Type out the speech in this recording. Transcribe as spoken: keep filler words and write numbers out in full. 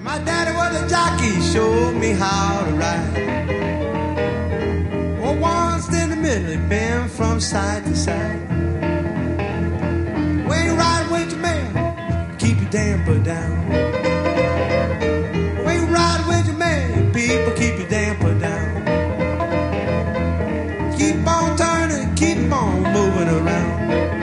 My daddy was a jockey, showed me how to ride. Oh, once in the middle, he bent from side to side. When you ride with your man, keep your damper down. When you ride with your man, people, keep your damper down. Keep on turning, keep on moving around.